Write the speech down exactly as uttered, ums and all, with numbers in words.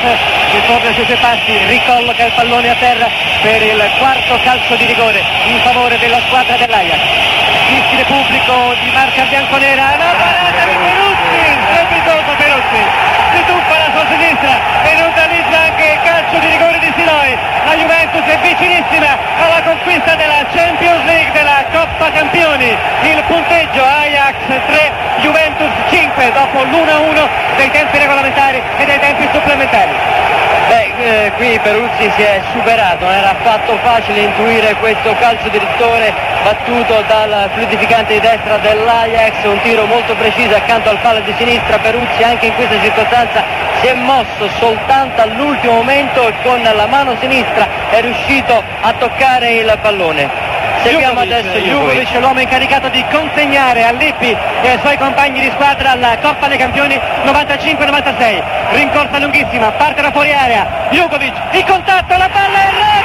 ritorna sui suoi passi, ricolloca il pallone a terra per il quarto calcio di rigore in favore della squadra dell'Ajax. Difficile pubblico di marca bianconera, la parata di Peruzzi, strepitoso Peruzzi, si tuffa la sua sinistra e neutralizza anche il calcio di rigore di Siloe. La Juventus è vicinissima alla conquista della Champions League, della Coppa Campioni. Il punteggio Ajax tre, Juventus cinque dopo l'uno a uno dei tempi regolamentari e dei tempi supplementari. Beh, eh, qui Peruzzi si è superato, non era affatto facile intuire questo calcio di rigore battuto dal fluidificante di destra dell'Ajax, un tiro molto preciso accanto al palo di sinistra. Peruzzi anche in questa circostanza si è mosso soltanto all'ultimo momento e con la mano sinistra è riuscito a toccare il pallone. Seguiamo adesso Jugovic, l'uomo incaricato di consegnare a Lippi e ai suoi compagni di squadra la Coppa dei Campioni novantacinque novantasei. Rincorsa lunghissima, parte da fuori area, Jugovic, il contatto, la palla è rete!